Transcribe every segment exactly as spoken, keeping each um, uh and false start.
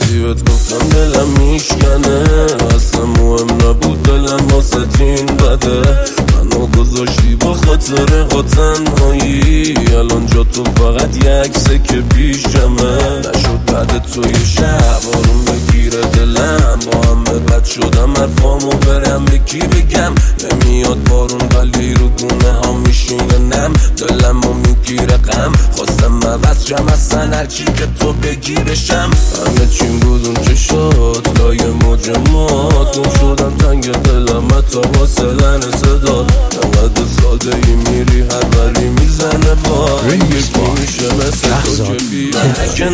وقتی بهت گفتم دلم میشکنه اصلا مهم نبود دلم واسه تین بده منو گذاشتی با خاطر ها تنهایی الان جا تو فقط یه عکسه که پیشمه نشد بعد تو یه شب آروم بگیره دلم با همه بد شدم حرفامو برم به کی بگم نمیاد بارون ولی رو گونه ها میشینه نم دلمو میگیره غم خواستم عوض شم اصلا هرچی که تو بگی بشم همه چیم بود اون چه شد لای مجموعات گم شدم تنگ دلم حتی واسه لحن صدا انقدر ساده ای میری هر وری میزنه با یکی میشه مثل تو که بیا من که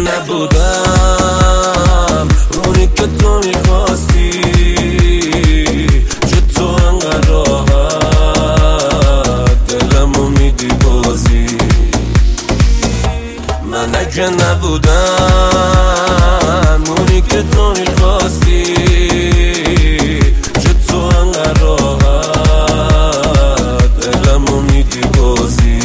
نبودم اونی که تو میخواستی چه تو انقدر راحت دلمو میدی بازی من که نبودم اونی که تو میخواستی چه تو انقدر راحت دلمو میدی بازی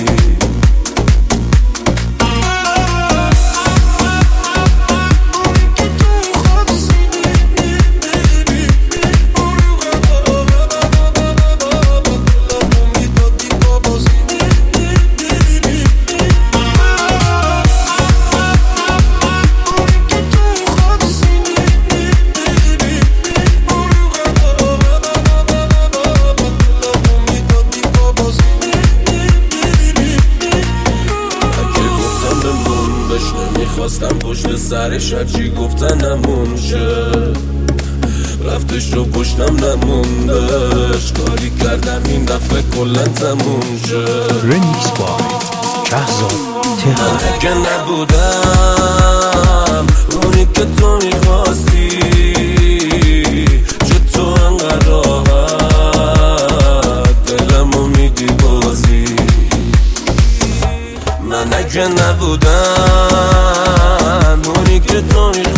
نمیخواستم پشت سرش هرچی گفتن نمون شه رفتش رو پشتم نموندش کاری کردم این دفعه کلن تموم شه رمیکس بای شهرزاد تهران من که نبودم اونی که تو میخواستی چه تو انقدر راحت دلمو میدی بازی من که نبودم اونی که تو میخواستی